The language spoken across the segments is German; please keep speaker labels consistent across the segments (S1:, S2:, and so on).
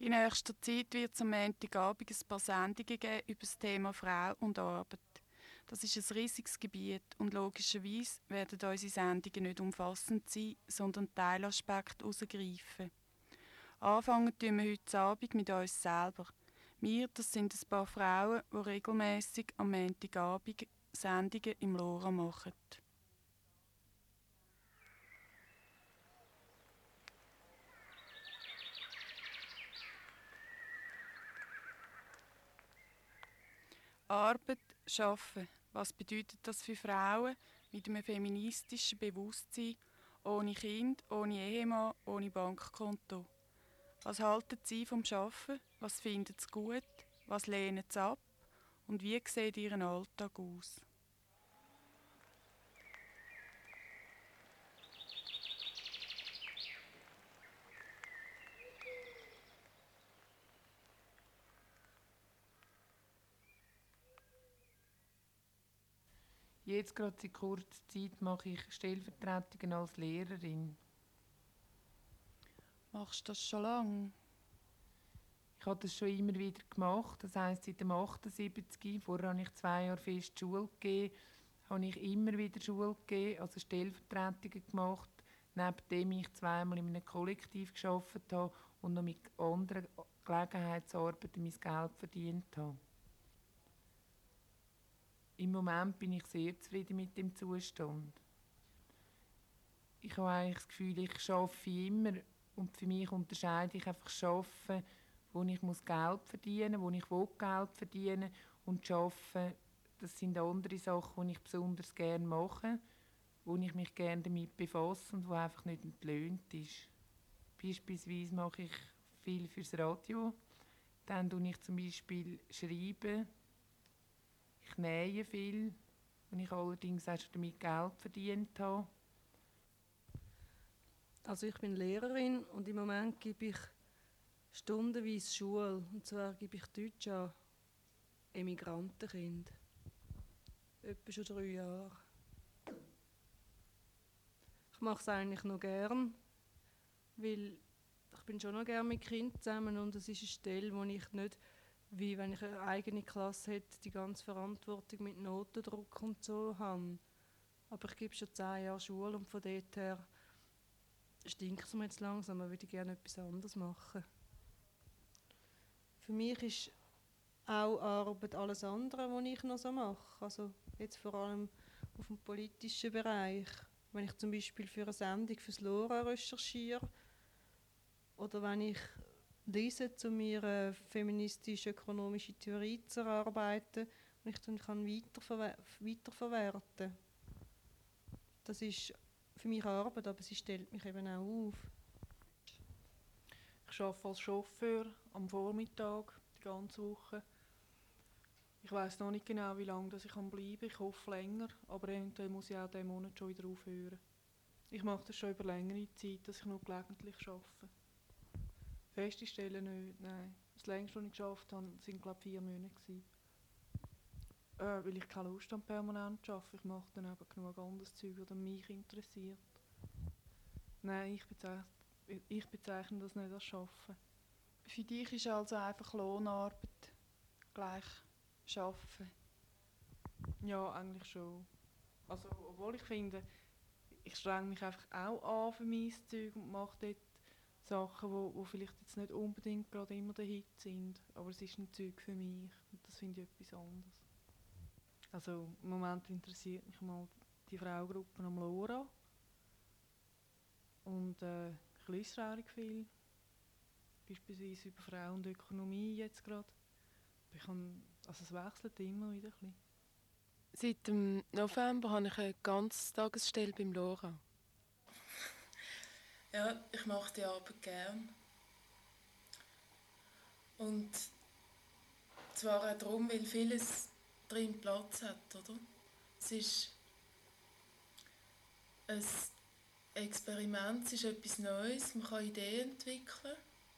S1: In nächster Zeit wird es am Montagabend ein paar Sendungen geben über das Thema Frau und Arbeit. Das ist ein riesiges Gebiet und logischerweise werden unsere Sendungen nicht umfassend sein, sondern Teilaspekte herausgreifen. Anfangen tun wir heute Abend mit uns selber. Wir, das sind ein paar Frauen, die regelmässig am Montagabend Sendungen im LoRa machen. Arbeit, Arbeiten. Was bedeutet das für Frauen mit einem feministischen Bewusstsein, ohne Kind, ohne Ehemann, ohne Bankkonto? Was halten sie vom Arbeiten? Was finden sie gut? Was lehnen sie ab? Und wie sieht ihr Alltag aus?
S2: Jetzt gerade seit kurzer Zeit mache ich Stellvertretungen als Lehrerin.
S1: Machst du das schon lange?
S2: Ich habe das schon immer wieder gemacht, das heisst seit dem 78. Vorher habe ich 2 Jahre fest Schule gegeben, habe ich immer wieder Schule gegeben, also Stellvertretungen gemacht, nebdem ich 2-mal in einem Kollektiv gearbeitet habe und noch mit anderen Gelegenheitsarbeiten mein Geld verdient habe. Im Moment bin ich sehr zufrieden mit dem Zustand. Ich habe eigentlich das Gefühl, ich arbeite immer und für mich unterscheide ich einfach Arbeiten, wo ich Geld verdienen muss, wo ich Geld verdienen will, und Arbeiten, das sind andere Sachen, die ich besonders gerne mache, wo ich mich gerne damit befasse und wo einfach nicht entlöhnt ist. Beispielsweise mache ich viel fürs Radio, dann schreibe ich zum Beispiel, ich nähe viel, und ich allerdings auch schon damit Geld verdient habe.
S3: Also ich bin Lehrerin und im Moment gebe ich stundenweise Schule. Und zwar gebe ich Deutsch an Emigrantenkinder. Etwa schon 3 Jahre. Ich mache es eigentlich noch gern, weil ich bin schon noch gerne mit Kindern zusammen und es ist eine Stelle, wo ich nicht, wie wenn ich eine eigene Klasse hätte, die ganze Verantwortung mit Notendruck und so habe. Aber ich gebe schon 10 Jahre Schule und von dort her stinkt es mir jetzt langsam, aber würde ich gerne etwas anderes machen. Für mich ist auch Arbeit alles andere, was ich noch so mache. Also jetzt vor allem auf dem politischen Bereich. Wenn ich zum Beispiel für eine Sendung fürs LoRa recherchiere oder wenn ich lese, um mir feministisch-ökonomische Theorie zu erarbeiten und ich dann kann weiterverwerten. Das ist für mich Arbeit, aber sie stellt mich eben auch auf.
S4: Ich arbeite als Chauffeur am Vormittag die ganze Woche. Ich weiss noch nicht genau, wie lange ich bleiben kann. Ich hoffe länger, aber eventuell muss ich auch diesen Monat schon wieder aufhören. Ich mache das schon über längere Zeit, dass ich nur gelegentlich arbeite. Feste Stellen nicht, nein. Das längste, was ich geschafft habe, waren glaube ich 4 Monate. Weil ich keine Lust habe, permanent zu arbeiten. Ich mache dann eben genug anderes Zeug, das mich interessiert. Nein, ich bezeichne das nicht als Arbeiten.
S1: Für dich ist also einfach Lohnarbeit gleich Arbeiten?
S4: Ja, eigentlich schon. Also, obwohl ich finde, ich strenge mich einfach auch an für mein Zeug und mache dort Sachen, wo vielleicht jetzt nicht unbedingt gerade immer der Hit sind, aber es ist ein Zeug für mich und das finde ich etwas anderes. Also im Moment interessiert mich mal die Frauengruppen am LoRa und ich lese auch viel, beispielsweise über Frauen und Ökonomie jetzt gerade. Also es wechselt immer wieder ein bisschen.
S5: Seit dem November habe ich eine Ganztagesstelle beim LoRa. Ja, ich mache die Arbeit gern. Und zwar auch darum, weil vieles drin Platz hat, oder? Es ist ein Experiment, es ist etwas Neues, man kann Ideen entwickeln.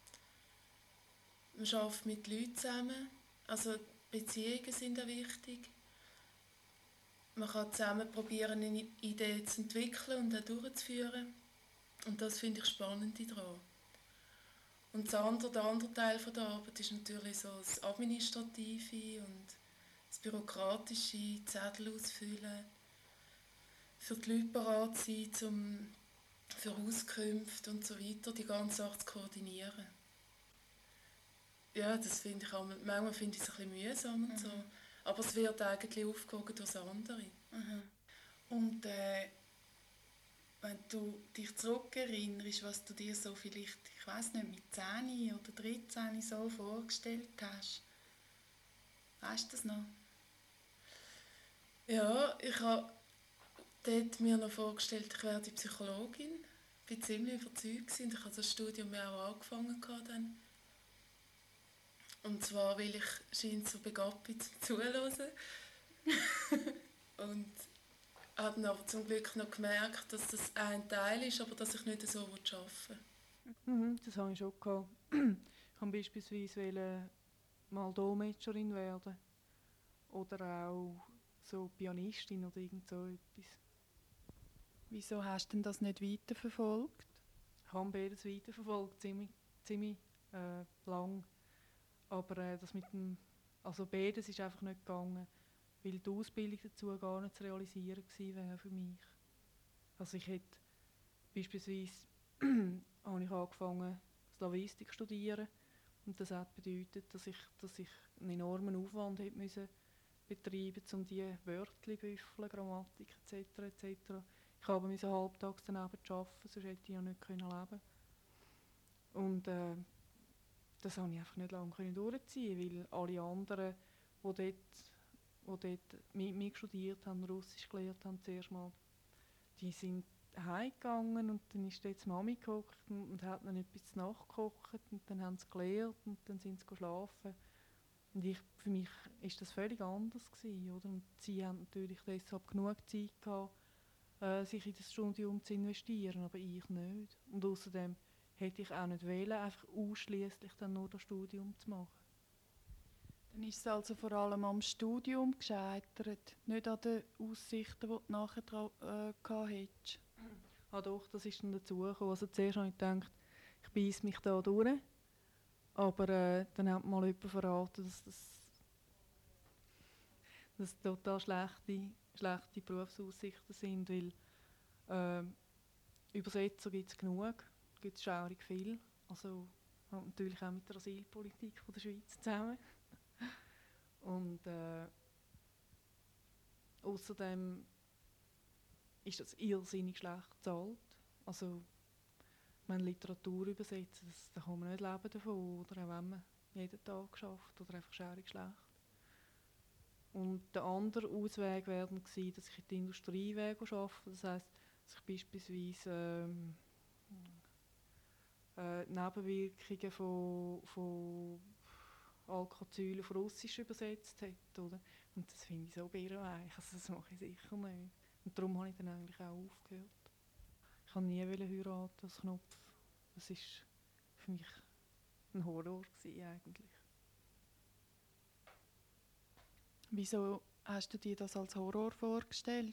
S5: Man arbeitet mit Leuten zusammen, also Beziehungen sind auch wichtig. Man kann zusammen probieren, eine Idee zu entwickeln und auch durchzuführen. Und das finde ich spannend daran. Und der andere Teil von der Arbeit ist natürlich so das Administrative und das Bürokratische, Zettel ausfüllen, für die Leute bereit sein, für Auskünfte und so weiter, die ganze Sache zu koordinieren. Ja, das finde ich auch, manchmal finde ich es ein bisschen mühsam und so. Aber es wird eigentlich aufgewogen durch das andere.
S1: Und wenn du dich zurückerinnerst, was du dir so vielleicht, ich weiß nicht, mit 10 oder 13 so vorgestellt hast, weißt du das noch?
S5: Ja, ich habe dort mir noch vorgestellt, ich werde Psychologin. Ich war ziemlich überzeugt und ich habe das Studium ja auch angefangen dann. Und zwar, weil ich scheint so begabt bin zum Zuhören. Und habe dann aber zum Glück noch gemerkt, dass das ein Teil ist, aber dass ich nicht so arbeiten will.
S4: Das habe ich schon gehabt. Ich wollte beispielsweise mal Dolmetscherin werden. Oder auch so Pianistin oder irgend so etwas.
S1: Wieso hast du denn das nicht weiterverfolgt?
S4: Ich habe beides weiterverfolgt, ziemlich lang. Aber das mit dem, also beides ist einfach nicht gegangen, weil die Ausbildung dazu gar nicht zu realisieren gewesen wäre für mich. Also ich hätte beispielsweise habe ich angefangen Slavistik zu studieren und das hat bedeutet, dass ich einen enormen Aufwand hätte müssen betreiben, um die Wörter, Büffel, Grammatik etc. Ich habe halbtags daneben arbeiten, sonst hätte ich ja nicht leben können. Und das konnte ich einfach nicht lange durchziehen, weil alle anderen, die dort mit mir studiert haben, Russisch gelernt haben zuerst mal, die sind heimgegangen und dann ist dort die Mami gehockt und hat dann etwas nachgekocht und dann haben sie gelernt und dann sind sie schlafen. Und für mich war das völlig anders gewesen, oder? Und sie haben natürlich deshalb genug Zeit gehabt, sich in das Studium zu investieren, aber ich nicht. Und außerdem hätte ich auch nicht wollen, einfach ausschliesslich dann nur das Studium zu machen.
S1: Dann ist es also vor allem am Studium gescheitert, nicht an den Aussichten, die du nachher gehabt hättest.
S4: Ah doch, das ist dann dazugekommen. Also zuerst habe ich gedacht, ich beisse mich da durch. Aber dann hat mal jemand verraten, dass das total schlechte Berufsaussichten sind, weil Übersetzer gibt es genug, gibt es schaurig viel. Also natürlich auch mit der Asylpolitik von der Schweiz zusammen. Und außerdem ist das irrsinnig schlecht bezahlt. Also wenn Literatur übersetzen, da kann man nicht leben davon, oder auch wenn man jeden Tag schafft oder einfach schaurig schlecht. Und der andere Ausweg wäre dann gewesen, dass ich in die Industrie arbeite. Das heisst, dass ich beispielsweise Nebenwirkungen von Alkozylen auf Russisch übersetzt hätte, oder? Und das finde ich so bärenweich, also das mache ich sicher nicht. Und darum habe ich dann eigentlich auch aufgehört. Ich wollte nie heiraten als Knopf. Das war für mich ein Horror eigentlich.
S1: Wieso hast du dir das als Horror vorgestellt?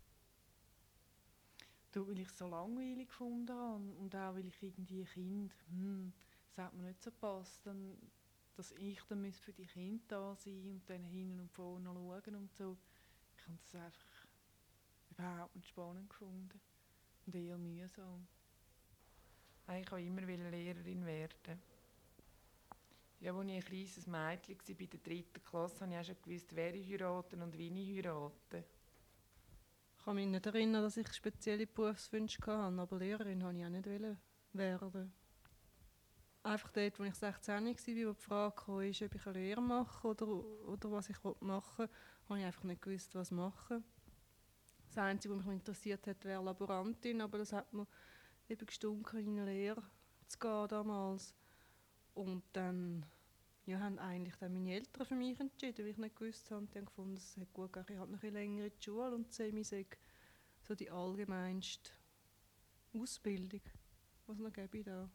S4: Weil ich es so langweilig gefunden habe und auch weil ich irgendwie Kind, das hat mir nicht so gepasst, dass ich dann für die Kinder da sein und dann hinten und vorne schauen und so. Ich habe das einfach überhaupt nicht spannend gefunden und eher mühsam.
S2: Ich wollte immer Lehrerin werden. Ja, als ich ein kleines Mädchen war, bei der 3. Klasse, habe ich auch schon gewusst, wer ich heirate und wie ich heirate.
S3: Ich kann mich nicht erinnern, dass ich spezielle Berufswünsche hatte, aber Lehrerin wollte ich auch nicht werden. Einfach dort, als ich 16 war, wo die Frage kam, ob ich eine Lehre mache oder was ich machen will, habe ich einfach nicht gewusst, was machen. Das Einzige, was mich interessiert hat, wäre Laborantin, aber das hat mir eben gestunken, in eine Lehre zu gehen damals. Und dann haben eigentlich dann meine Eltern für mich entschieden, weil ich nicht gewusst habe. Die haben gefunden, es ist gut, ich habe noch ein länger in die Schule und Semi sei so die allgemeinste Ausbildung, was noch gäbe da.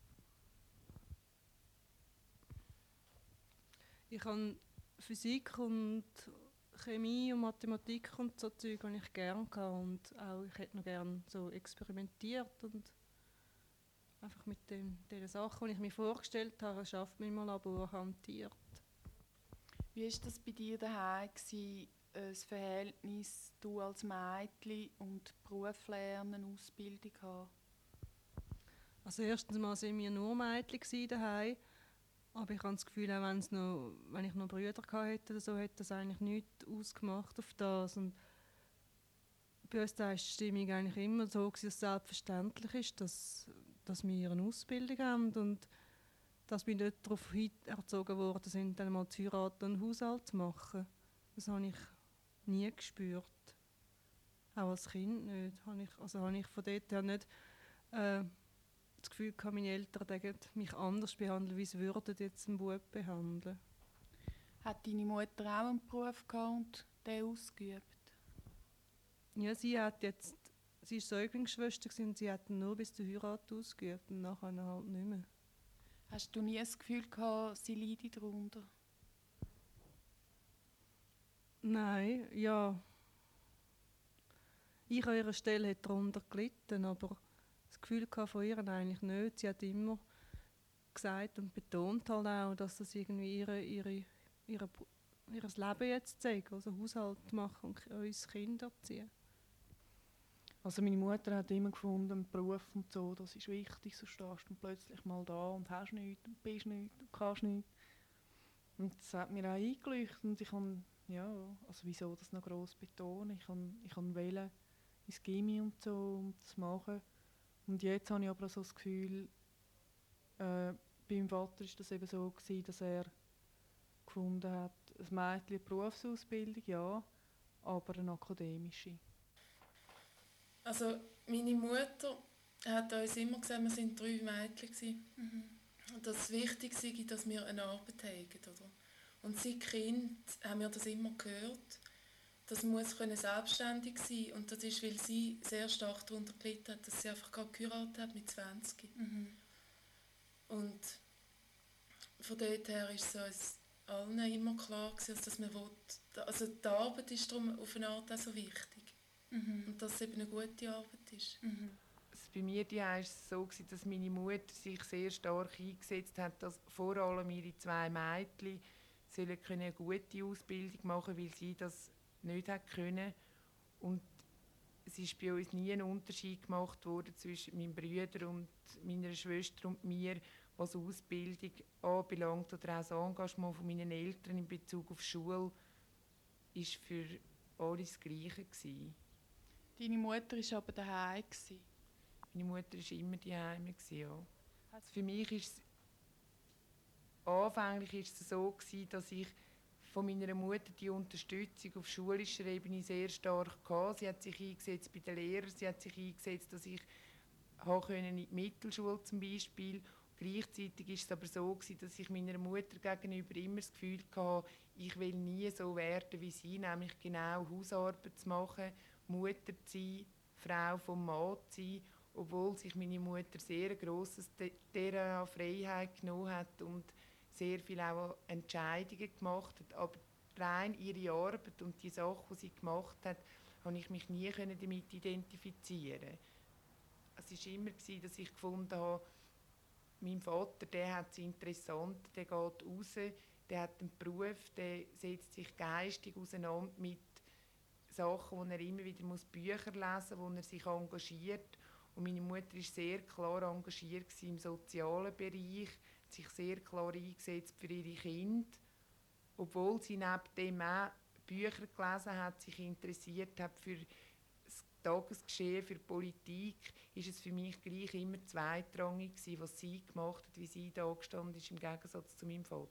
S3: Ich habe Physik und Chemie und Mathematik und so Zeug ich gerne gehabt und auch ich hätte noch gerne so experimentiert und einfach mit den Sachen, die ich mir vorgestellt habe, schafft man im Labor hantiert.
S1: Wie war das bei dir daheim, das Verhältnis du als Mädchen und Beruf lernen, Ausbildung haben?
S3: Also erstens mal waren wir nur Mädchen daheim, aber ich habe das Gefühl, auch wenn ich noch Brüder hatte oder so, hätte das eigentlich nichts ausgemacht auf das. Und bei uns war die Stimmung eigentlich immer so, dass es selbstverständlich ist, dass wir eine Ausbildung haben und dass wir nicht darauf erzogen worden sind, dann mal zu heiraten und einen Haushalt zu machen. Das habe ich nie gespürt. Auch als Kind nicht. Habe ich von dort her nicht das Gefühl gehabt, meine Eltern würden mich anders behandeln, wie sie würden jetzt einen Bub behandeln.
S1: Hat deine Mutter auch einen Beruf gehabt und den ausgeübt?
S3: Ja, sie war Säuglingsschwester und sie hat ihn nur bis zur Heirat ausgeübt und nachher halt nicht mehr.
S1: Hast du nie das Gefühl gehabt, sie leide darunter?
S3: Nein, ja. Ich an ihrer Stelle hätte darunter gelitten, aber das Gefühl von ihr eigentlich nicht. Sie hat immer gesagt und betont halt auch, dass das irgendwie ihr Leben jetzt sei, also Haushalt machen und uns Kinder erziehen.
S4: Also meine Mutter hat immer gefunden, Beruf und so, das ist wichtig, so stehst du plötzlich mal da und hast nichts und bist nichts und kannst nichts. Und das hat mir auch eingeleuchtet und ich kann, also wieso das noch gross betonen, ich kann wählen ins Gymi und so und das machen. Und jetzt habe ich aber so das Gefühl, bei meinem Vater war das eben so gewesen, dass er gefunden hat, ein Mädchen eine Berufsausbildung, ja, aber eine akademische.
S5: Also meine Mutter hat uns immer gesagt, wir waren 3 Mädchen. Und dass es wichtig sei, dass wir eine Arbeit haben. Oder? Und seit Kind haben wir das immer gehört. Das muss selbstständig sein. Und das ist, weil sie sehr stark darunter gelitten hat, dass sie einfach gerade geheiratet hat mit 20. Und von dort her ist es uns allen immer klar gewesen, dass man will. Also die Arbeit ist darum auf eine Art auch so wichtig. Und dass es eben eine gute Arbeit ist.
S2: Bei mir war es so, dass meine Mutter sich sehr stark eingesetzt hat, dass vor allem ihre 2 Mädchen eine gute Ausbildung machen können, weil sie das nicht können. Und es ist bei uns nie ein Unterschied gemacht worden zwischen meinem Bruder und meiner Schwester und mir, was Ausbildung anbelangt oder auch das Engagement von meinen Eltern in Bezug auf Schule, ist für alle das Gleiche gewesen.
S1: Deine Mutter war aber daheim.
S2: Meine Mutter war immer daheim, ja. Also für mich ist es anfänglich ist es so gewesen, dass ich von meiner Mutter die Unterstützung auf schulischer Ebene sehr stark hatte. Sie hat sich eingesetzt bei den Lehrern, sie hat sich eingesetzt, dass ich in die Mittelschule zum Beispiel. Gleichzeitig war es aber so gewesen, dass ich meiner Mutter gegenüber immer das Gefühl hatte, ich will nie so werden wie sie, nämlich genau Hausarbeit zu machen, Mutter zu sein, Frau vom Mann zu sein, obwohl sich meine Mutter sehr grosses Terrain an Freiheit genommen hat und sehr viel auch Entscheidungen gemacht hat. Aber rein ihre Arbeit und die Sachen, die sie gemacht hat, konnte ich mich nie damit identifizieren. Es war immer, dass ich gefunden habe, mein Vater, der hat es interessant, der geht raus, der hat einen Beruf, der setzt sich geistig auseinander mit Sachen, wo er immer wieder Bücher lesen muss, wo er sich engagiert. Und meine Mutter war sehr klar engagiert im sozialen Bereich, hat sich sehr klar eingesetzt für ihre Kinder. Obwohl sie neben dem auch Bücher gelesen hat, sich interessiert hat für das Tagesgeschehen, für Politik, ist es für mich gleich immer zweitrangig gewesen, was sie gemacht hat, wie sie da gestanden ist, im Gegensatz zu meinem Vater.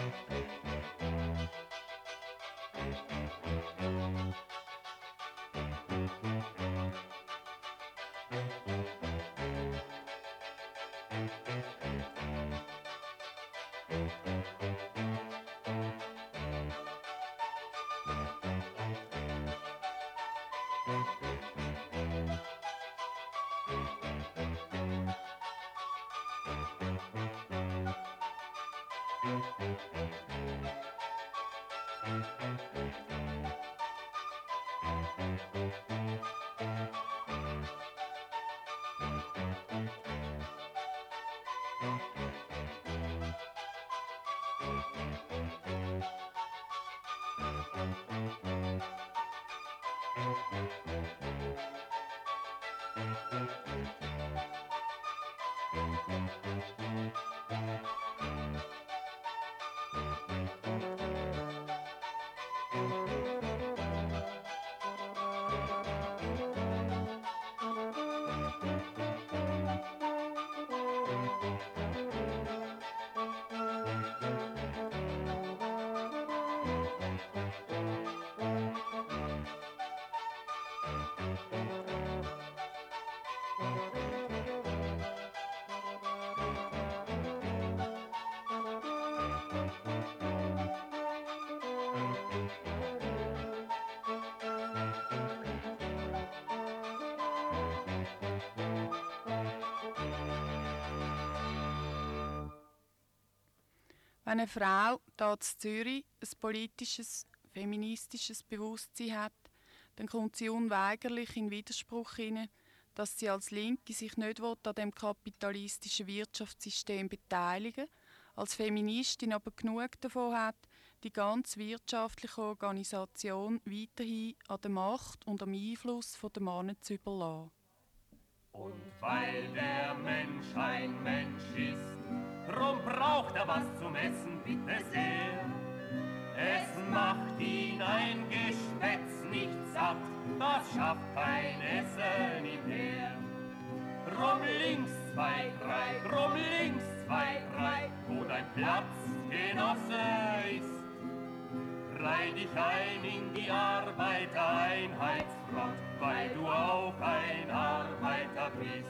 S1: Wenn eine Frau hier in Zürich ein politisches, feministisches Bewusstsein hat, dann kommt sie unweigerlich in Widerspruch hinein, dass sie als Linke sich nicht an dem kapitalistischen Wirtschaftssystem beteiligen will, als Feministin aber genug davon hat, die ganze wirtschaftliche Organisation weiterhin an der Macht und am Einfluss der Männer zu überlassen.
S6: Und weil der Mensch ein Mensch ist, drum braucht er was zum Essen, bitte sehr. Es macht ihn ein Geschwätz nicht satt, das schafft kein Essen ihm her. Drum links 2, 3, drum links 2, 3, wo dein Platz, Genosse, ist. Reih dich ein in die Arbeitereinheitsfront, weil du auch ein Arbeiter bist.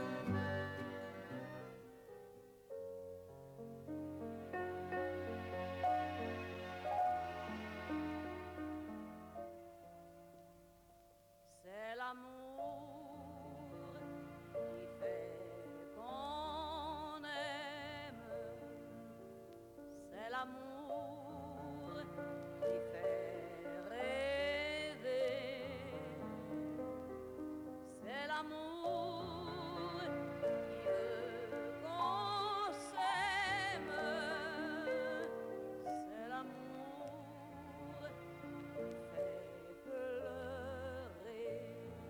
S7: C'est l'amour qui fait qu'on aime. C'est l'amour qui fait rêver. C'est l'amour qui veut qu'on s'aime. C'est l'amour qui fait pleurer.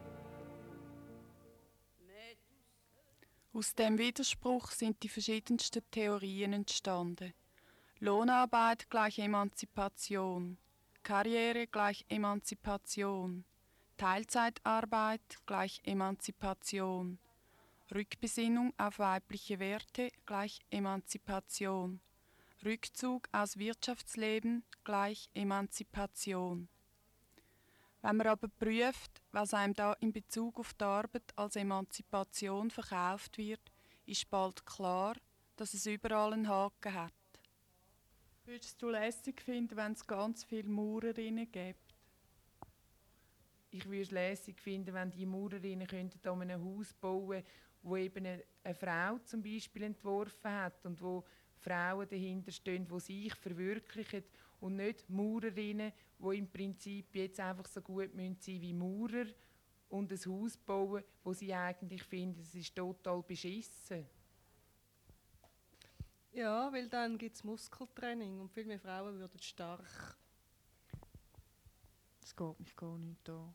S7: Mais
S1: Aus dem Widerspruch sind die verschiedensten Theorien entstanden. Lohnarbeit gleich Emanzipation, Karriere gleich Emanzipation, Teilzeitarbeit gleich Emanzipation, Rückbesinnung auf weibliche Werte gleich Emanzipation, Rückzug aus Wirtschaftsleben gleich Emanzipation. Wenn man aber prüft, was einem da in Bezug auf die Arbeit als Emanzipation verkauft wird, ist bald klar, dass es überall einen Haken hat. Würdest du lässig finden, wenn es ganz viele Maurerinnen gibt?
S2: Ich würde es lässig finden, wenn die Maurerinnen könnten an einem Haus bauen, wo eben eine Frau zum Beispiel entworfen hat und wo Frauen dahinter stehen, die sich verwirklichen und nicht Maurerinnen, die im Prinzip jetzt einfach so gut sein müssen wie Maurer und ein Haus bauen, wo sie eigentlich finden, es ist total beschissen.
S3: Ja, weil dann gibt es Muskeltraining und viel mehr Frauen würden stark.
S4: Das geht mich gar nicht an.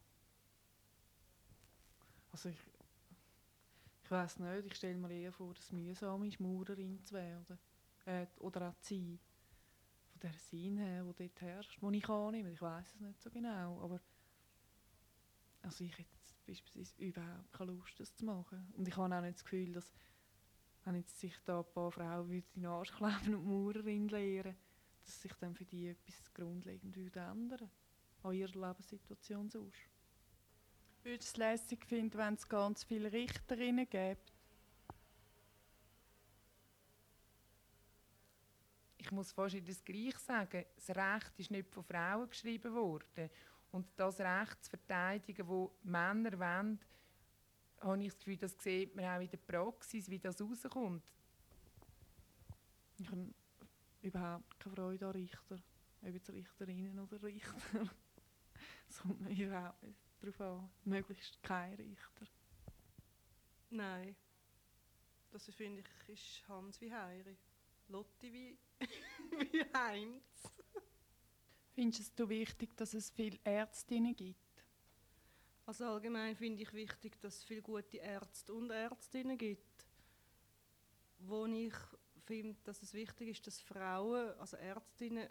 S4: Also ich weiss nicht, ich stelle mir eher vor, dass es mühsam ist, Maurerin zu werden. Oder auch zu sein. Von der Sinn her, die dort herrscht, die ich annehme. Ich weiss es nicht so genau, aber also ich hätte beispielsweise überhaupt keine Lust, das zu machen. Und ich habe auch nicht das Gefühl, dass wenn jetzt sich da ein paar Frauen in den Arsch kleben und Maurerin lehren, dass sich dann für die etwas grundlegend würde ändern an ihrer Lebenssituation sonst.
S1: Würdest du es lässig finden, wenn es ganz viele Richterinnen gäbe?
S2: Ich muss fast wieder das Gleiche sagen. Das Recht ist nicht von Frauen geschrieben worden. Und das Recht zu verteidigen, das Männer wollen, habe ich das Gefühl, das sieht man auch in der Praxis, wie das rauskommt.
S4: Ich habe überhaupt keine Freude an Richter, ob jetzt Richterinnen oder Richter. Es kommt mir überhaupt nicht darauf an. Möglichst kein Richter.
S3: Nein. Das finde ich ist Hans wie Heiri. Lotti wie, wie Heinz.
S1: Findest du es wichtig, dass es viele Ärztinnen gibt?
S3: Also allgemein finde ich wichtig, dass es viele gute Ärzte und Ärztinnen gibt. Wo ich finde, dass es wichtig ist, dass Frauen, also Ärztinnen,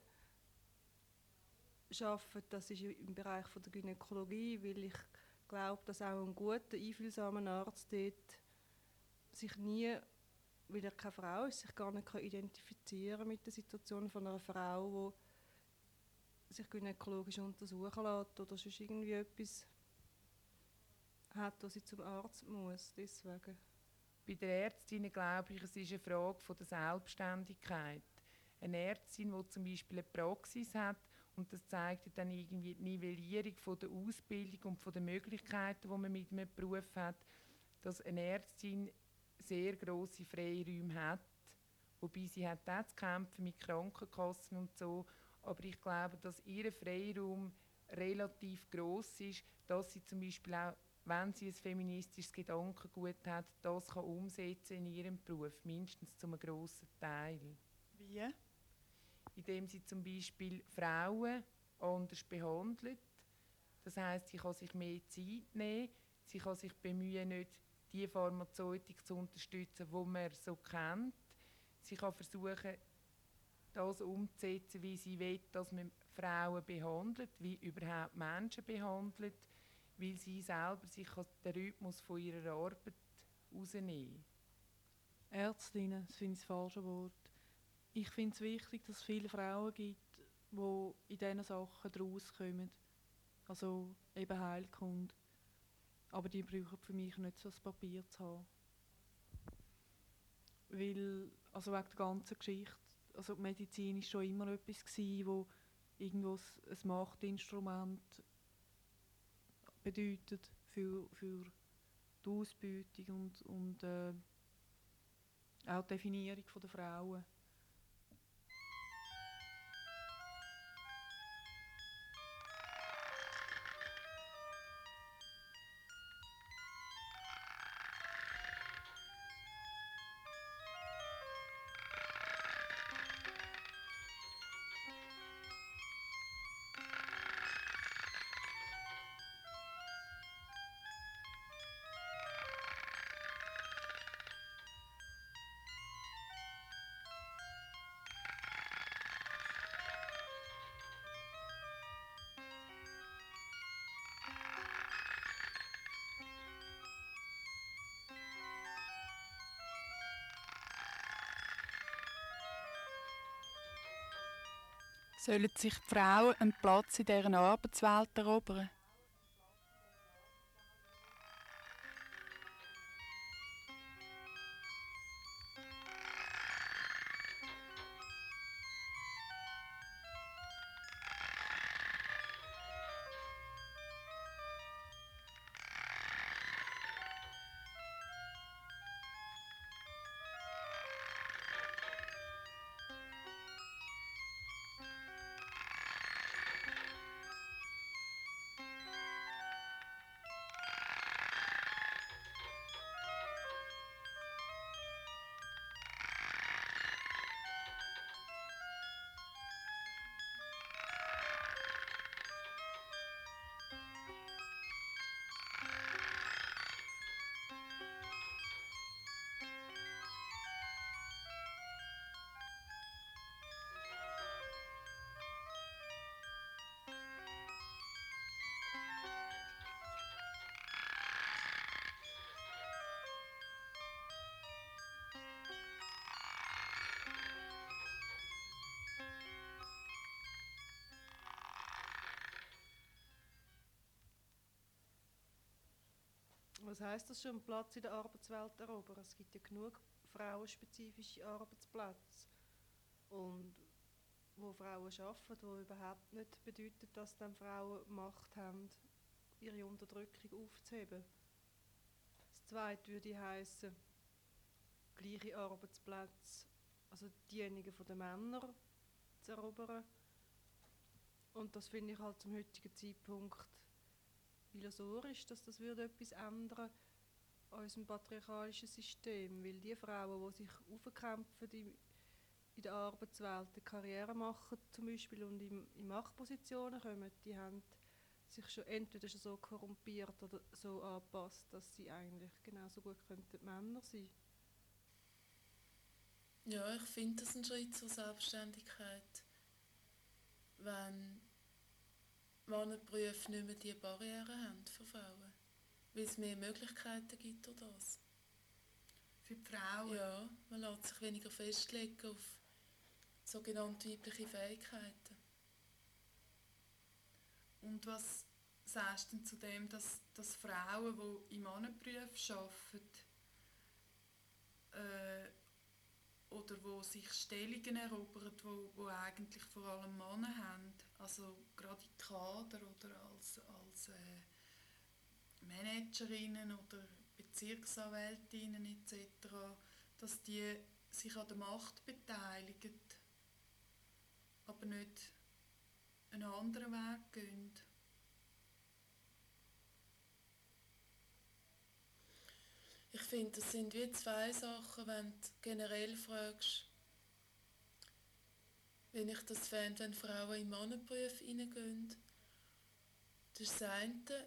S3: arbeiten, das ist im Bereich von der Gynäkologie, weil ich glaube, dass auch ein guter, einfühlsamer Arzt dort sich nie, weil er keine Frau ist, sich gar nicht identifizieren mit der Situation von einer Frau, die sich gynäkologisch untersuchen lässt oder sonst irgendwie etwas hat, wo sie zum Arzt muss. Deswegen.
S2: Bei den Ärztinnen glaube ich, es ist eine Frage von der Selbstständigkeit. Eine Ärztin, die zum Beispiel eine Praxis hat, und das zeigt dann irgendwie die Nivellierung von der Ausbildung und von den Möglichkeiten, die man mit einem Beruf hat, dass eine Ärztin sehr grosse Freiräume hat, wobei sie hat auch zu kämpfen mit Krankenkassen und so, aber ich glaube, dass ihr Freiraum relativ gross ist, dass sie zum Beispiel auch, wenn sie ein feministisches Gedankengut hat, das kann umsetzen in ihrem Beruf, mindestens zu einem grossen Teil.
S1: Wie?
S2: Indem sie zum Beispiel Frauen anders behandelt. Das heisst, sie kann sich mehr Zeit nehmen, sie kann sich bemühen, nicht die Pharmazeutik zu unterstützen, die man so kennt. Sie kann versuchen, das umzusetzen, wie sie will, dass man Frauen behandelt, wie überhaupt Menschen behandelt, weil sie selber sich den Rhythmus von ihrer Arbeit rausnehmen.
S4: Ärztinnen, das finde ich das falsche Wort. Ich finde es wichtig, dass es viele Frauen gibt, die in diesen Sachen rauskommen. Also eben Heilkunde. Aber die brauchen für mich nicht so das Papier zu haben. Weil, also wegen der ganzen Geschichte, also die Medizin war schon immer etwas gewesen, wo irgendwo ein Machtinstrument bedeutet für die Ausbeutung und auch die Definierung der Frauen.
S1: Sollen sich die Frauen einen Platz in deren Arbeitswelt erobern?
S3: Was heisst das schon, Platz in der Arbeitswelt erobern? Es gibt ja genug frauenspezifische Arbeitsplätze. Und wo Frauen arbeiten, wo überhaupt nicht bedeutet, dass dann Frauen Macht haben, ihre Unterdrückung aufzuheben. Das Zweite würde heissen, gleiche Arbeitsplätze, also diejenigen der Männer zu erobern. Und das finde ich halt zum heutigen Zeitpunkt illusorisch, dass das würde etwas ändern an unserem patriarchalischen System. Weil die Frauen, die sich aufkämpfen in der Arbeitswelt, eine Karriere machen zum Beispiel und in Machtpositionen kommen, die haben sich schon entweder schon so korrumpiert oder so angepasst, dass sie eigentlich genauso gut könnten Männer sein.
S5: Ja, ich finde das ein Schritt zur Selbstständigkeit, wenn Männerberufe nicht mehr diese Barrieren haben für Frauen, weil es mehr Möglichkeiten gibt durch das.
S1: Für die Frauen.
S5: Ja, man lässt sich weniger festlegen auf sogenannte weibliche Fähigkeiten.
S1: Und was sagst du denn zu dem, dass Frauen, die in Männerberufen arbeiten, oder die sich Stellungen erobern, die eigentlich vor allem Männer haben, also gerade in Kader oder als Managerinnen oder Bezirksanwältinnen etc., dass die sich an der Macht beteiligen, aber nicht einen anderen Weg gehen.
S5: Ich finde, das sind wie zwei Sachen, wenn du generell fragst, wenn ich das fände, wenn Frauen in Männerberufe reingehen. Das ist das eine,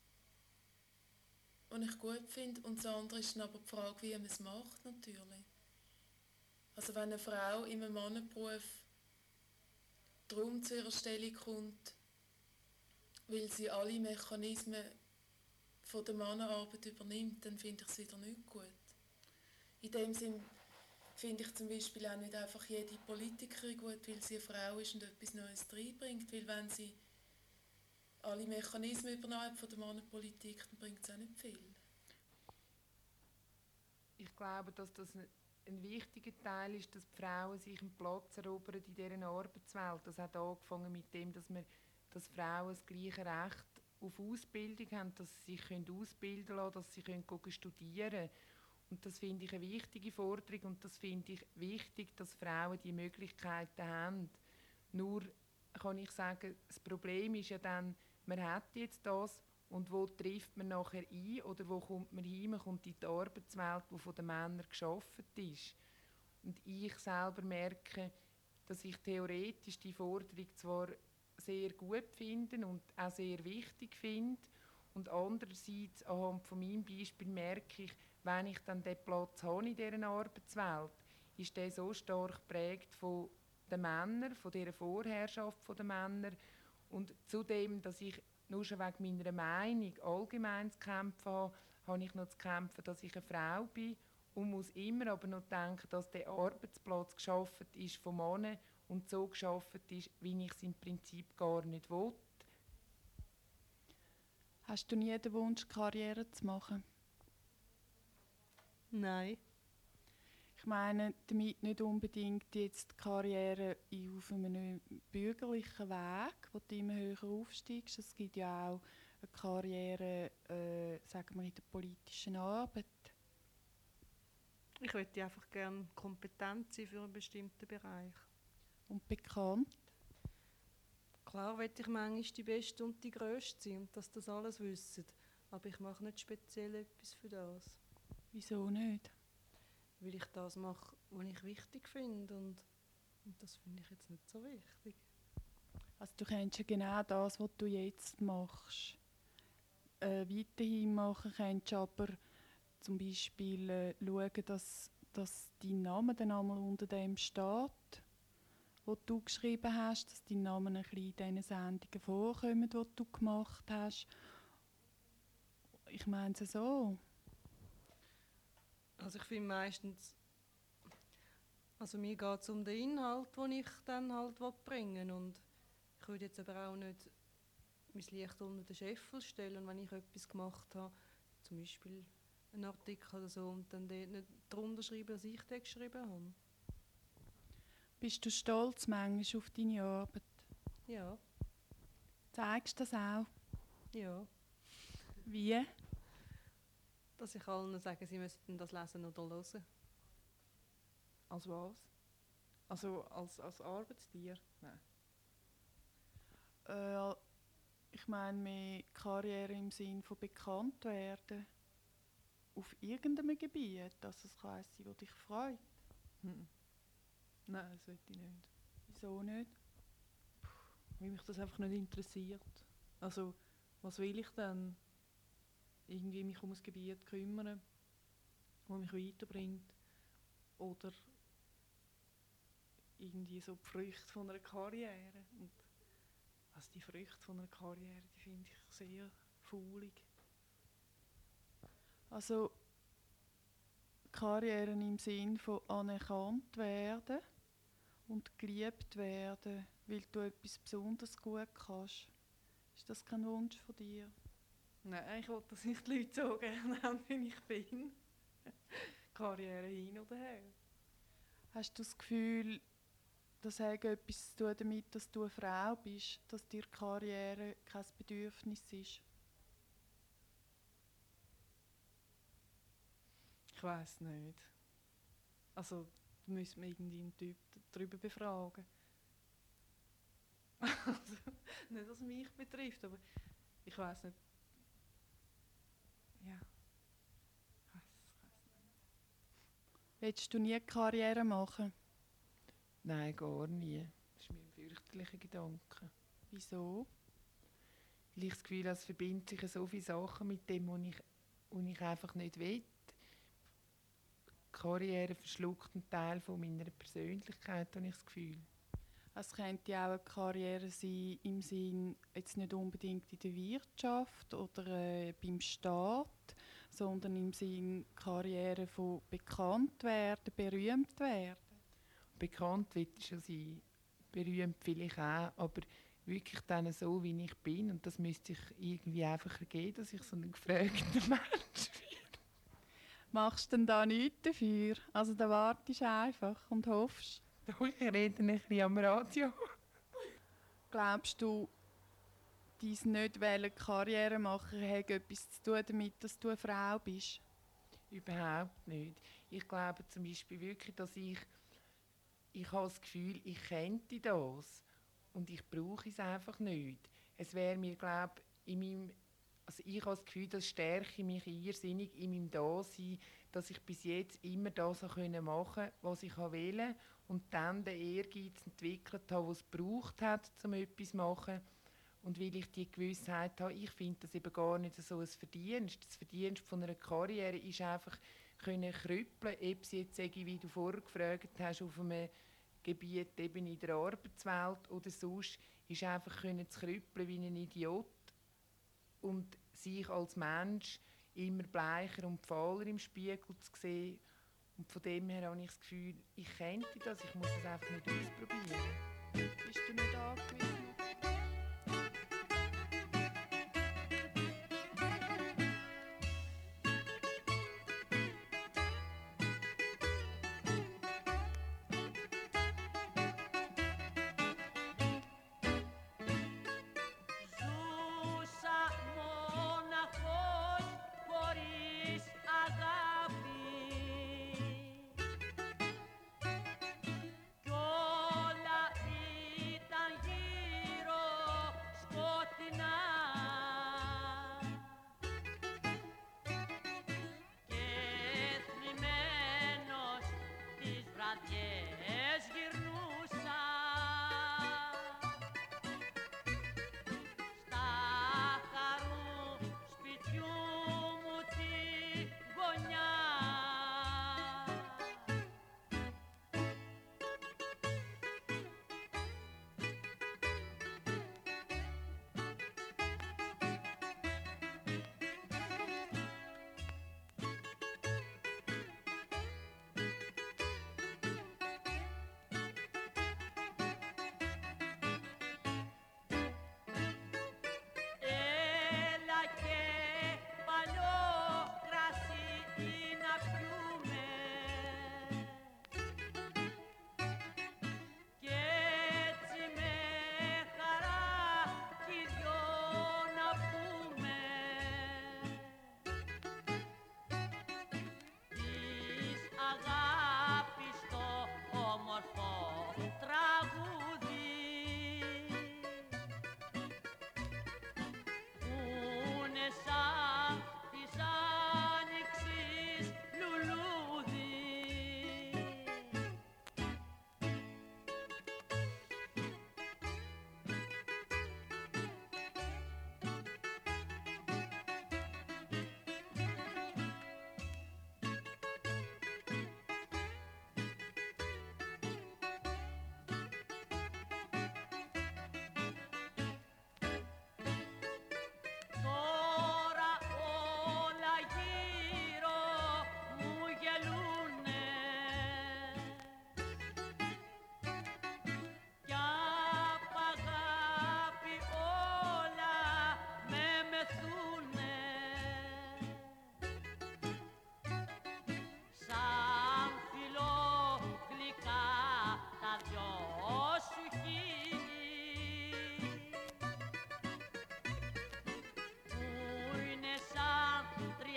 S5: was ich gut finde, und das andere ist dann aber die Frage, wie man es macht, natürlich. Also wenn eine Frau in einem Männerberuf darum zu ihrer Stellung kommt, weil sie alle Mechanismen von der Männerarbeit übernimmt, dann finde ich es wieder nicht gut. In dem Sinn finde ich zum Beispiel auch nicht einfach jede Politikerin gut, weil sie eine Frau ist und etwas Neues reinbringt, weil wenn sie alle Mechanismen übernommen hat von der Männerpolitik, dann bringt es auch nicht viel.
S2: Ich glaube, dass das ein wichtiger Teil ist, dass die Frauen sich einen Platz erobern in dieser Arbeitswelt. Das hat angefangen mit dem, dass Frauen das gleiche Recht auf Ausbildung haben, dass sie sich ausbilden lassen, dass sie studieren können. Und das finde ich eine wichtige Forderung und das finde ich wichtig, dass Frauen die Möglichkeiten haben. Nur kann ich sagen, das Problem ist ja dann, man hat jetzt das und wo trifft man nachher ein oder wo kommt man hin? Man kommt in die Arbeitswelt, die von den Männern geschaffen ist. Und ich selber merke, dass ich theoretisch die Forderung zwar sehr gut finde und auch sehr wichtig finde und andererseits anhand von meinem Beispiel merke ich, wenn ich dann den Platz habe in dieser Arbeitswelt, ist der so stark geprägt von den Männern, von dieser Vorherrschaft der Männer und zudem, dass ich nur schon wegen meiner Meinung allgemein zu kämpfen habe ich noch zu kämpfen, dass ich eine Frau bin und muss immer aber noch denken, dass der Arbeitsplatz geschaffen ist von Männern und so geschaffen ist, wie ich es im Prinzip gar nicht will.
S1: Hast du nie den Wunsch, Karriere zu machen?
S3: Nein.
S1: Ich meine damit nicht unbedingt jetzt die Karriere auf einem bürgerlichen Weg, wo du immer höher aufsteigst. Es gibt ja auch eine Karriere, sagen wir, in der politischen Arbeit.
S3: Ich möchte einfach gerne kompetent sein für einen bestimmten Bereich.
S1: Und bekannt.
S3: Klar möchte ich manchmal die Beste und die Grösste sein und dass das alles wissen. Aber ich mache nicht speziell etwas für das.
S1: Wieso nicht?
S3: Weil ich das mache, was ich wichtig finde. Und das finde ich jetzt nicht so wichtig.
S1: Also du kennst ja genau das, was du jetzt machst. Weiterhin machen kannst du aber zum Beispiel schauen, dass dein Name dann einmal unter dem steht, wo du geschrieben hast, dass dein Name ein bisschen in diesen Sendungen vorkommt, die du gemacht hast. Ich meine es so.
S3: Also ich finde meistens, also mir geht es um den Inhalt, den ich dann halt bringen will. Und ich würde jetzt aber auch nicht mein Licht unter den Scheffel stellen, wenn ich etwas gemacht habe, zum Beispiel einen Artikel oder so und dann dort nicht drunter schreiben, dass ich den geschrieben habe.
S1: Bist du stolz manchmal auf deine Arbeit?
S3: Ja,
S1: Zeigst du das auch?
S3: ja.
S1: Wie?
S3: Dass ich allen sage, sie müssten das lesen oder hören.
S4: Als was? Also als Arbeitstier? Nein.
S1: Ich meine mehr Karriere im Sinn von bekannt werden. Auf irgendeinem Gebiet. Also es kann eins sein, das dich freut.
S4: Nein, das will ich nicht.
S1: Wieso nicht?
S4: Weil mich das einfach nicht interessiert. Also, was will ich denn? Irgendwie mich um ein Gebiet kümmern, das mich weiterbringt. Oder irgendwie so die Früchte von einer Karriere. Und also die Früchte von einer Karriere, die finde ich sehr faulig.
S1: Also Karrieren im Sinn von anerkannt werden und geliebt werden, weil du etwas besonders gut kannst. Ist das kein Wunsch von dir?
S4: Nein, ich will, dass ich die Leute so gerne habe, wie ich bin. Karriere hin oder her.
S1: Hast du das Gefühl, das hat etwas zu tun damit, dass du eine Frau bist, dass dir Karriere kein Bedürfnis ist?
S4: Ich weiss nicht. Also, da müssen wir irgendwie einen Typ darüber befragen. Also, nicht, was mich betrifft, aber ich weiss nicht. Ja. Ich weiss nicht.
S1: Willst du nie Karriere machen?
S2: Nein, gar nie. Das ist mir ein fürchterlicher Gedanke.
S1: Wieso?
S2: Weil ich das Gefühl habe, es verbindet sich so viele Sachen mit dem, was ich einfach nicht will. Die Karriere verschluckt einen Teil von meiner Persönlichkeit, habe ich das Gefühl.
S1: Es könnte ja auch eine Karriere sein im Sinn, jetzt nicht unbedingt in der Wirtschaft oder beim Staat, sondern im Sinn Karriere von bekannt werden, berühmt werden.
S2: Bekannt will ich schon sein, berühmt vielleicht auch, aber wirklich dann so, wie ich bin. Und das müsste ich irgendwie einfach ergeben, dass ich so ein gefragter Mensch bin.
S1: Machst du denn da nichts dafür? Also da wartest du einfach und hoffst.
S2: Doch, ich rede ein bisschen am Radio.
S1: Glaubst du, dein nicht wollen Karriere machen hat etwas zu tun damit, dass du eine Frau bist?
S2: Überhaupt nicht. Ich glaube zum Beispiel wirklich, dass ich habe das Gefühl, ich könnte das und ich brauche es einfach nicht. Es wäre mir, glaube also ich habe das Gefühl, das stärke mich irrsinnig in meinem Dasein, dass ich bis jetzt immer das machen konnte, was ich wollte und dann den Ehrgeiz entwickelt habe, was es gebraucht hat, um etwas zu machen. Und weil ich die Gewissheit habe, ich finde das eben gar nicht so ein Verdienst. Das Verdienst von einer Karriere ist einfach können krüppeln, ob sie jetzt, wie du vorher gefragt hast, auf einem Gebiet eben in der Arbeitswelt oder sonst, ist einfach können zu krüppeln wie ein Idiot und sich als Mensch immer bleicher und fahler im Spiegel zu sehen. Und von dem her habe ich das Gefühl, ich könnte das, ich muss es einfach nicht ausprobieren.
S1: Bist du nicht angewiesen?
S7: Ζούσα μοναχός χωρίς αγάπη κι όλα ήταν γύρω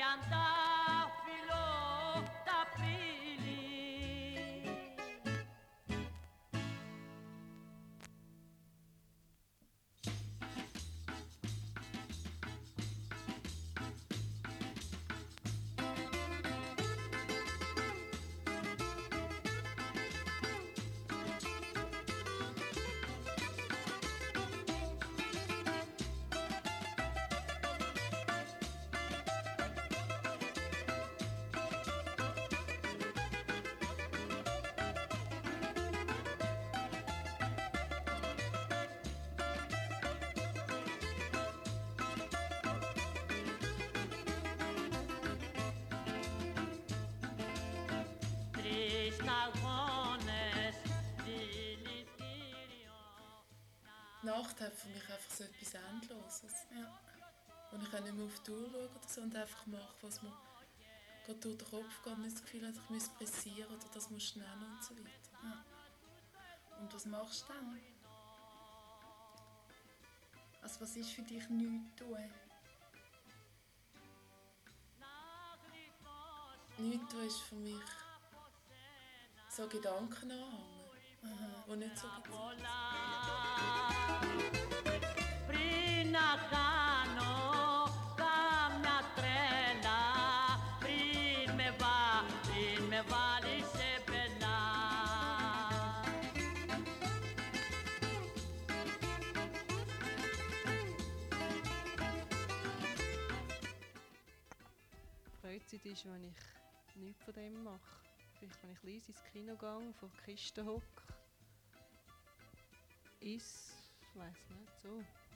S7: τριαντάφυλλο τα πύλη. Τρεις σταγόνες δηλητήριο.
S5: Nacht hat für mich einfach so etwas Endloses. Ja. Und ich kann nicht mehr auf die Uhr schauen oder so und einfach machen, was mir gerade durch den Kopf geht und nicht das Gefühl hat, ich müsse pressieren oder das muss schnell und so weiter. Ja. Und was machst du dann? Also was ist für dich nichts tun? Nichts tun ist für mich so Gedanken anhängen, die nicht so gezielt sind.
S7: Πολλά. Πριν να κάνω κάμια τρέλα, πριν με βάλεις σε πελά.
S3: Freizeit ist, wenn ich nichts von dem mache. Vielleicht, wenn ich leise ins Kino gehe, vor der Kiste hocke. Ich weiss nicht, so.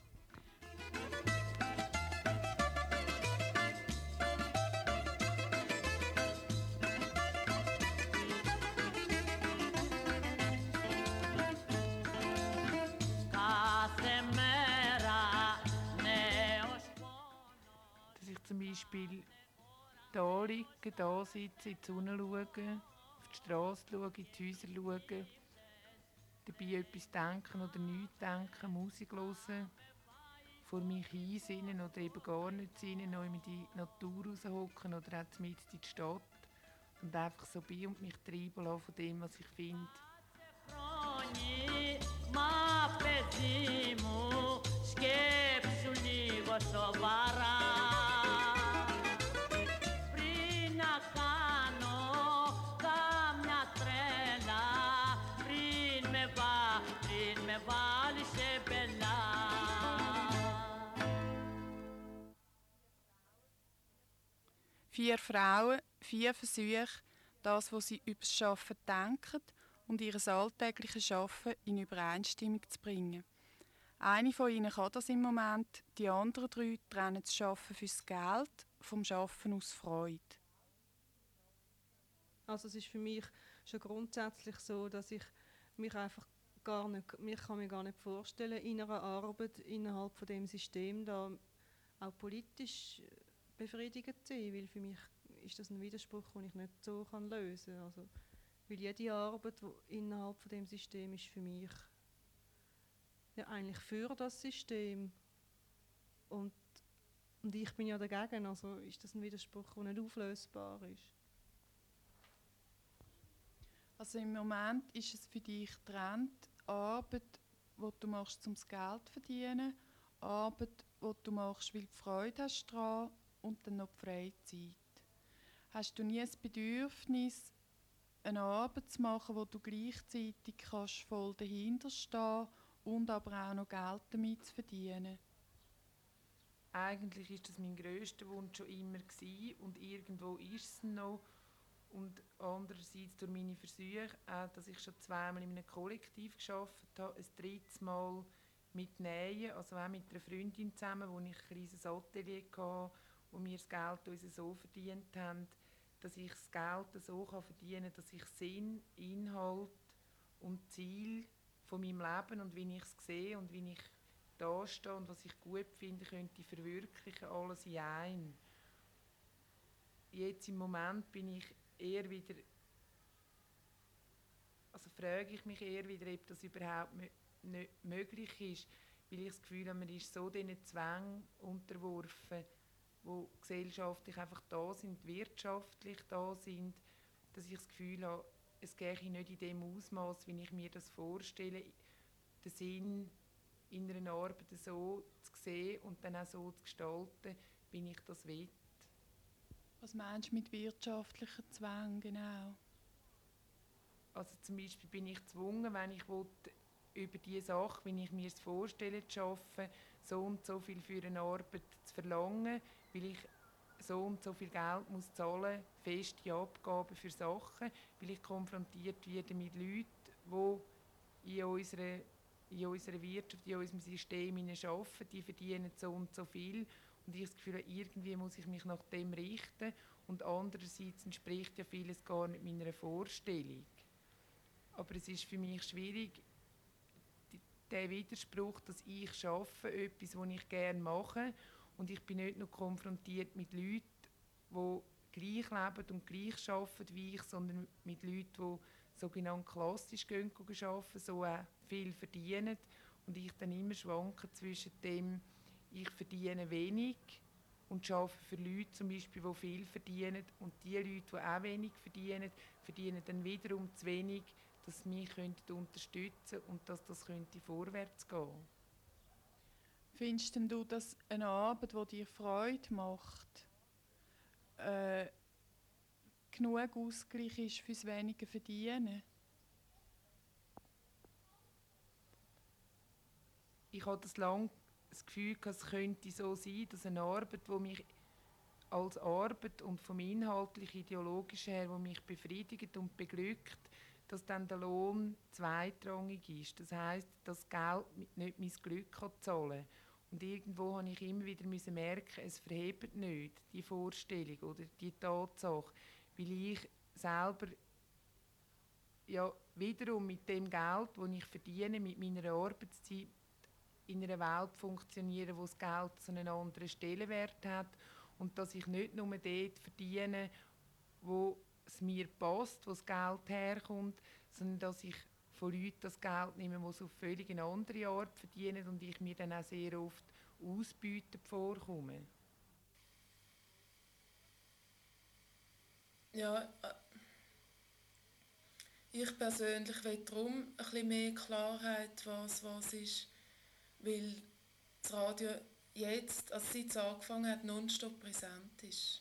S7: Κάθε μέρα νέος πόνος.
S2: Dass ich zum Beispiel da liege, da sitze, in die Sonne schaue, auf die Straße schaue, in die Häuser schaue, dabei etwas denken oder nichts denken, Musik hören, vor mich hinsinnen oder eben gar nicht sinnen, noch in die Natur raushocken oder auch mit in die Stadt und einfach so bin und mich treiben lassen von dem, was ich finde.
S7: Χρόνι, μα παιδί μου, σκέψου λίγο σοβαρά. Πριν να κάνω κάμια τρέλα, πριν με βάλεις σε πελά.
S1: Vier Frauen, vier Versuche, das, was sie über das Arbeiten denken und ihr alltägliches Arbeiten in Übereinstimmung zu bringen. Eine von ihnen kann das im Moment, die anderen drei trennen das Arbeiten fürs Geld vom Arbeiten aus Freude.
S3: Also es ist für mich schon grundsätzlich so, dass ich mich einfach kann mir gar nicht vorstellen, in einer Arbeit innerhalb von dem System da auch politisch befriedigend zu sein, weil für mich ist das ein Widerspruch, den ich nicht so lösen kann. Also, weil jede Arbeit innerhalb von dem System ist für mich ja eigentlich für das System und ich bin ja dagegen, also ist das ein Widerspruch, der nicht auflösbar ist.
S1: Also im Moment ist es für dich getrennt, Arbeit, die du machst, um das Geld zu verdienen, Arbeit, die du machst, weil du Freude hast daran und dann noch die Freizeit. Hast du nie ein Bedürfnis, eine Arbeit zu machen, wo du gleichzeitig kannst voll dahinter stehen und aber auch noch Geld damit zu verdienen?
S2: Eigentlich ist das mein grösster Wunsch schon immer gewesen und irgendwo ist es noch. Und andererseits durch meine Versuche, auch, dass ich schon zweimal in einem Kollektiv gearbeitet habe, ein drittes Mal mit Nähen, also auch mit einer Freundin zusammen, wo ich ein kleines Atelier hatte, wo wir das Geld uns so verdient haben, dass ich das Geld so verdienen kann, dass ich Sinn, Inhalt und Ziel von meinem Leben und wie ich es sehe und wie ich da stehe und was ich gut finde, könnte verwirklichen, alles in einem. Jetzt im Moment bin ich eher wieder, also frage ich mich eher wieder, ob das überhaupt nicht möglich ist, weil ich das Gefühl habe, man ist so diesen Zwängen unterworfen, wo gesellschaftlich einfach da sind, wirtschaftlich da sind, dass ich das Gefühl habe, es gehe nicht in dem Ausmaß, wie ich mir das vorstelle, den Sinn in einer Arbeit so zu sehen und dann auch so zu gestalten, wie ich das will.
S1: Was meinst du mit wirtschaftlichen Zwängen genau?
S2: Also zum Beispiel bin ich gezwungen, wenn ich will, über die Sache, wie ich mir es vorstelle, zu arbeiten, so und so viel für eine Arbeit zu verlangen, weil ich so und so viel Geld muss zahlen, feste Abgaben für Sachen, weil ich konfrontiert werde mit Leuten, die in unserer Wirtschaft, in unserem System arbeiten, die verdienen so und so viel. Und ich das Gefühl habe, irgendwie muss ich mich nach dem richten. Und andererseits entspricht ja vieles gar nicht meiner Vorstellung. Aber es ist für mich schwierig, der Widerspruch, dass ich arbeite, etwas, was ich gerne mache, und ich bin nicht nur konfrontiert mit Leuten, die gleich leben und gleich arbeiten wie ich, sondern mit Leuten, die sogenannt klassisch arbeiten, so auch viel verdienen. Und ich dann immer schwanke zwischen dem, ich verdiene wenig und arbeite für Leute zum Beispiel, die viel verdienen, und die Leute, die auch wenig verdienen, verdienen dann wiederum zu wenig, dass sie mich unterstützen könnten und dass das vorwärts gehen könnte.
S1: Findest denn du, dass eine Arbeit, die dir Freude macht, genug Ausgleich ist fürs weniger Verdienen?
S2: Ich hatte lange das Gefühl, es könnte so sein, dass eine Arbeit, die mich als Arbeit und vom inhaltlich ideologischen her, die mich befriedigt und beglückt, dass dann der Lohn zweitrangig ist. Das heisst, dass Geld nicht mein Glück zahlen kann. Und irgendwo habe ich immer wieder merken, es verhebt nicht, die Vorstellung oder die Tatsache, weil ich selber ja wiederum mit dem Geld, das ich verdiene, mit meiner Arbeitszeit, in einer Welt funktioniere, wo das Geld so einen anderen Stellenwert hat und dass ich nicht nur dort verdiene, wo es mir passt, wo das Geld herkommt, sondern dass ich von Leuten das Geld nehme, die es auf völlig eine andere Art verdienen und ich mir dann auch sehr oft ausbeutend vorkomme.
S5: Ja, ich persönlich will darum ein bisschen mehr Klarheit, was ist, weil das Radio jetzt, also seit es angefangen hat, nonstop präsent ist.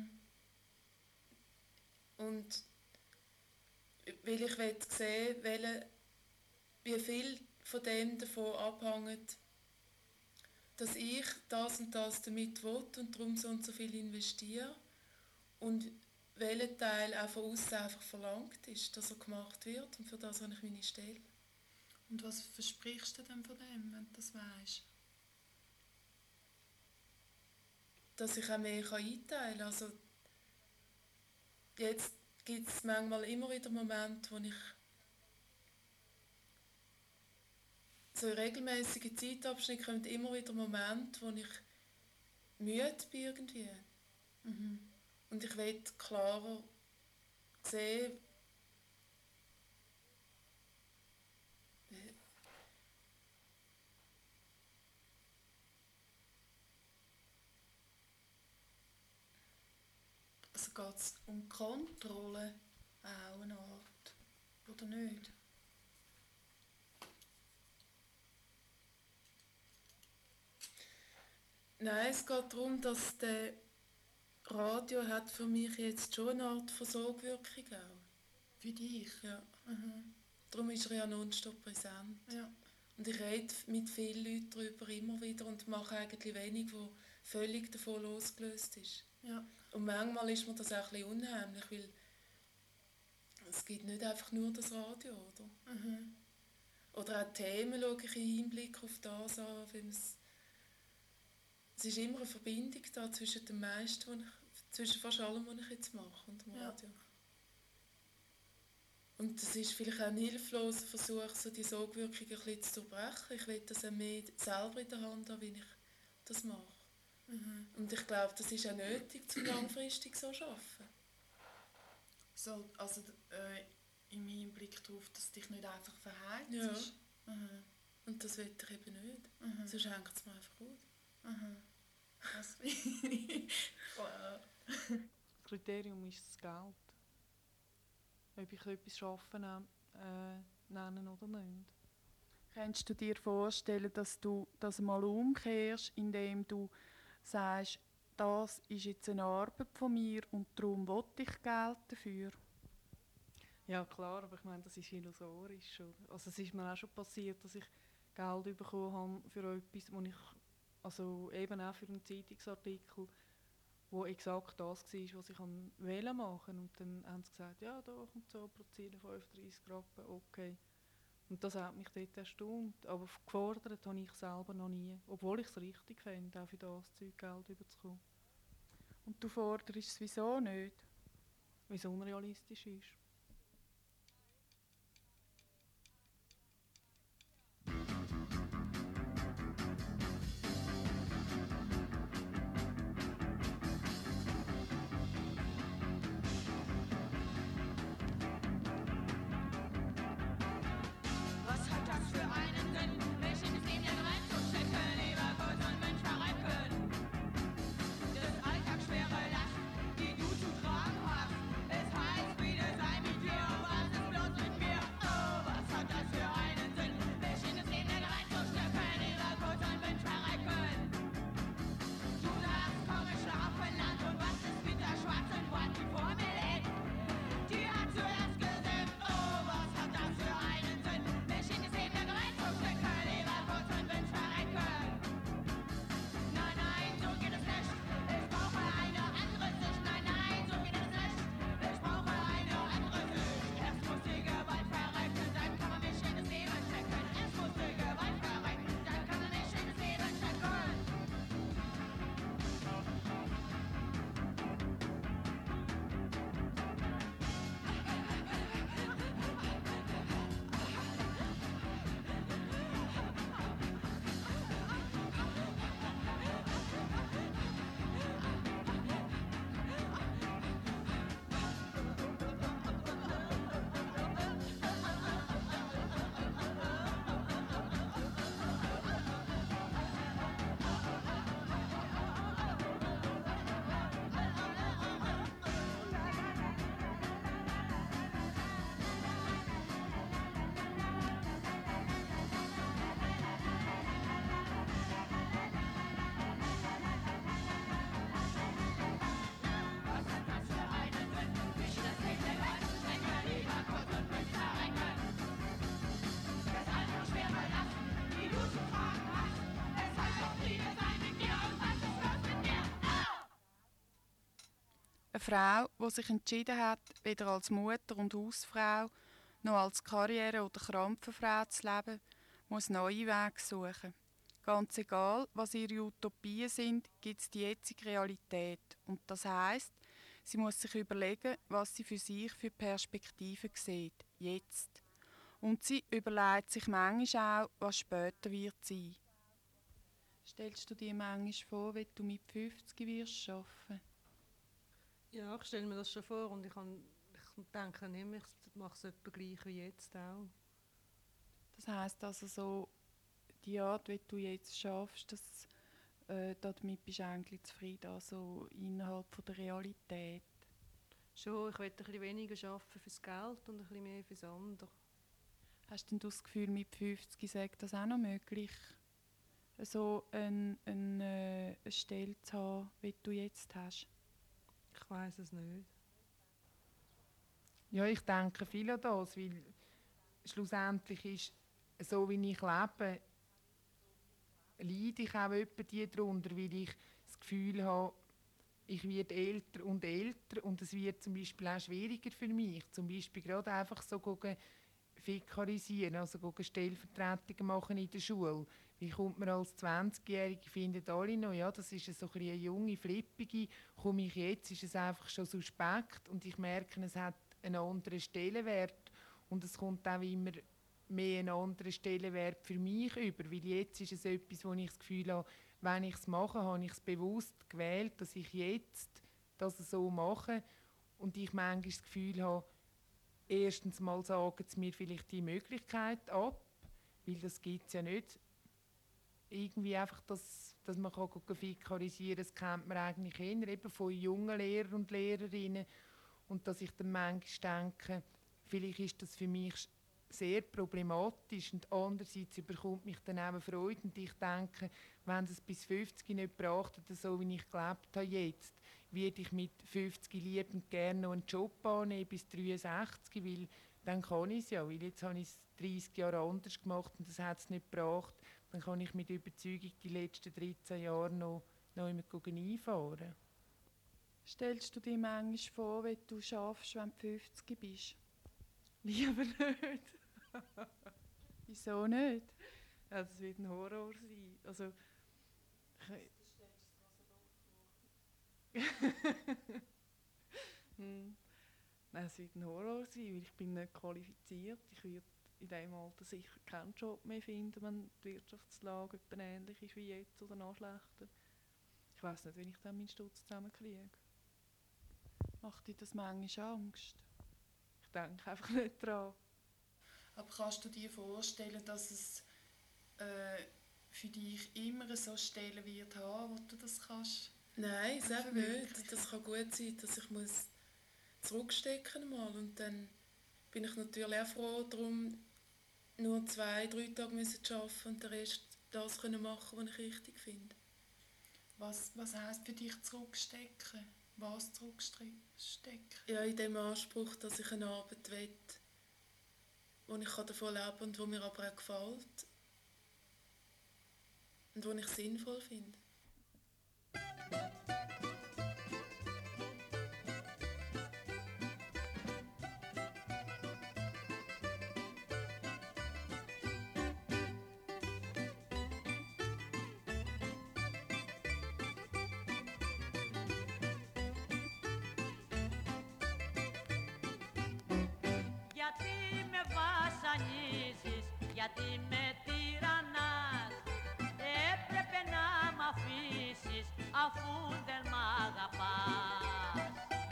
S5: Und weil ich sehen will, wie viel von dem davon abhängt, dass ich das und das damit will und darum so und so viel investiere und welcher Teil auch von außen einfach verlangt ist, dass er gemacht wird, und für das habe ich meine Stelle.
S1: Und was versprichst du denn von dem, wenn du das weisst?
S5: Dass ich auch mehr einteilen kann. Also jetzt gibt es manchmal immer wieder Momente, wo ich so in regelmäßigen Zeitabschnitten kommen immer wieder Momente, wo ich müde bin irgendwie. Und ich will klarer sehen, also geht es um Kontrolle auch eine Art, oder nicht? Nein, es geht darum, dass der Radio hat für mich jetzt schon eine Art von Sogwirkung auch.
S1: Für dich?
S5: Ja. Darum ist er ja nonstop präsent.
S1: Ja.
S5: Und ich rede mit vielen Leuten darüber immer wieder und mache eigentlich wenig, wo völlig davon losgelöst ist.
S1: Ja.
S5: Und manchmal ist mir das auch ein bisschen unheimlich, weil es gibt nicht einfach nur das Radio, oder? Oder auch Themen schaue ich im Hinblick auf das an, wenn es ist immer eine Verbindung da zwischen dem meisten, zwischen fast allem, was ich jetzt mache, und dem Radio. Ja. Und das ist vielleicht auch ein hilfloser Versuch, so die Sogwirkung ein bisschen zu durchbrechen. Ich will das auch mehr selber in der Hand haben, wie ich das mache. Und ich glaube, das ist auch nötig, um langfristig so zu arbeiten.
S1: So, also im Hinblick darauf, dass es dich nicht einfach verheizt
S5: Ja.
S1: ist.
S5: Und das will ich eben nicht. Sonst hängt es mir einfach gut. Das finde ich klar.
S4: Das Kriterium ist das Geld. Ob ich etwas arbeiten nennen oder nicht.
S1: Kannst du dir vorstellen, dass du das mal umkehrst, indem du sagst, das ist jetzt eine Arbeit von mir und darum will ich Geld dafür?
S4: Ja klar, aber ich meine, das ist illusorisch. Oder? Also es ist mir auch schon passiert, dass ich Geld bekommen habe für etwas, wo ich, also eben auch für einen Zeitungsartikel, wo exakt das war, was ich wählen machen. Und dann haben sie gesagt, ja, da kommt so pro Ziel 35 Rappen, okay. Und das hat mich dort erstaunt. Aber gefordert habe ich selber noch nie, obwohl ich es richtig fände, auch für das Zeug Geld überzukommen.
S1: Und du forderst es wieso nicht?
S4: Weil es unrealistisch ist.
S8: Was hat das für einen Sinn, mich in das Leben reinzustecken, lieber Gott und Mensch verrecken? Das alltagsschwere Last, die du zu tragen hast, es heißt, Friede sei mit dir, was ist bloß mit mir? Oh, was hat das für einen Sinn, mich in das Leben reinzustecken, lieber Gott und Mensch verrecken? Du sagst, komm, ich schlafe Land und was ist mit der schwarzen Wand, die vor mir liegt? Die hat zuerst gesehen, oh, was hat das für einen Sinn, mich in das Leben reinzustecken, lieber Gott und Mensch verrecken. Nein, nein, so geht es nicht, ich brauche eine andere Sicht, nein, nein, so geht es nicht, ich brauche eine andere Sicht. Erst muss die Gewalt verrecken, dann kann man mich in das Leben stecken. Erst muss die Gewalt verrecken, dann kann man mich in das Leben stecken.
S1: Eine Frau, die sich entschieden hat, weder als Mutter und Hausfrau noch als Karriere- oder Krampfenfrau zu leben, muss neue Wege suchen. Ganz egal, was ihre Utopien sind, gibt es die jetzige Realität. Und das heisst, sie muss sich überlegen, was sie für sich für Perspektiven sieht, jetzt. Und sie überlegt sich manchmal auch, was später wird sein. Stellst du dir manchmal vor, wie du mit 50 wirst arbeiten?
S3: Ja, ich stelle mir das schon vor und ich denke immer, ich mache es etwa gleich wie jetzt auch.
S1: Das heisst also so, die Art, wie du jetzt schaffst, damit bist du eigentlich zufrieden, also innerhalb von der Realität.
S3: Schon, ich will ein bisschen weniger arbeiten fürs Geld und ein bisschen mehr fürs andere.
S1: Hast denn du das Gefühl, mit 50 sei das auch noch möglich, so eine Stelle zu haben, wie du jetzt hast?
S3: Ich weiss es nicht.
S2: Ja, ich denke viel an das, weil schlussendlich ist, so wie ich lebe, leide ich auch etwa die darunter, weil ich das Gefühl habe, ich werde älter und es wird zum Beispiel auch schwieriger für mich. Zum Beispiel gerade einfach so fäkalisieren, also Stellvertretungen machen in der Schule. Wie kommt man als 20-Jährige, finden alle noch, ja, das ist so eine junge, flippige, komme ich jetzt, ist es einfach schon suspekt und ich merke, es hat einen anderen Stellenwert und es kommt auch immer mehr einen anderen Stellenwert für mich über, weil jetzt ist es etwas, wo ich das Gefühl habe, wenn ich es mache, habe ich es bewusst gewählt, dass ich jetzt das so mache und ich manchmal das Gefühl habe, erstens mal sagen sie mir vielleicht die Möglichkeit ab, weil das gibt es ja nicht irgendwie einfach, dass man fäkalisieren kann, das kennt man eigentlich eher eben von jungen Lehrern und Lehrerinnen. Und dass ich dann manchmal denke, vielleicht ist das für mich sehr problematisch und andererseits überkommt mich dann auch Freude und ich denke, wenn es bis 50 nicht gebracht hat, so wie ich gelebt habe jetzt, werde ich mit 50 liebend gerne noch einen Job annehmen bis 63, weil dann kann ich es ja, weil jetzt habe ich es 30 Jahre anders gemacht und das hat es nicht gebracht, dann kann ich mit Überzeugung die letzten 13 Jahre noch immer einfahren.
S1: Stellst du dir manchmal vor, wie du schaffst, wenn du 50 bist?
S4: Lieber nicht.
S1: Wieso nicht?
S4: Ja, das wird ein Horror sein. Also, Nein, es wird ein Horror sein, weil ich bin nicht qualifiziert. Ich würde in diesem Alter sicher keinen Job mehr finden, wenn die Wirtschaftslage etwa ähnlich ist wie jetzt oder noch schlechter. Ich weiss nicht, wie ich dann meinen Stutz zusammenkriege.
S1: Macht dir das manchmal Angst?
S4: Ich denke einfach nicht dran.
S5: Aber kannst du dir vorstellen, dass es für dich immer so Stellen wird haben, wo du das kannst? Nein, selber nicht. Das kann gut sein, dass ich muss zurückstecken mal und dann bin ich natürlich auch froh darum, nur 2-3 Tage müssen zu arbeiten und den Rest das können machen, was ich richtig finde. Was heisst für dich zurückstecken? Was zurückstecken? Ja, in dem Anspruch, dass ich eine Arbeit will, wo ich davon leben kann und wo mir aber auch gefällt und wo ich sinnvoll finde.
S7: Γιατί με βασανίζεις, γιατί με τυραννάς. Έπρεπε να μ' αφήσεις αφού δεν μ' αγαπάς.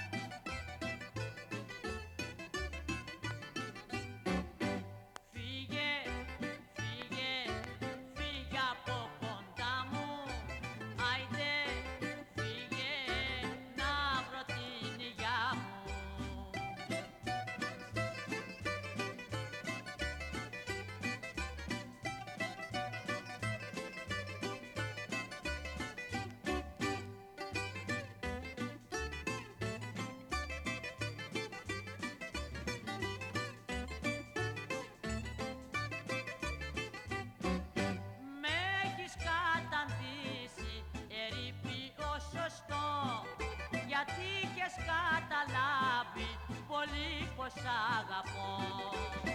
S7: Φύγε, φύγε, φύγε από κοντά μου. Άιντε, φύγε να βρω την υγειά μου. Με έχεις καταντήσει ερήπη ως σωστό, γιατί είχες καταλάβει πολύ πως αγαπώ.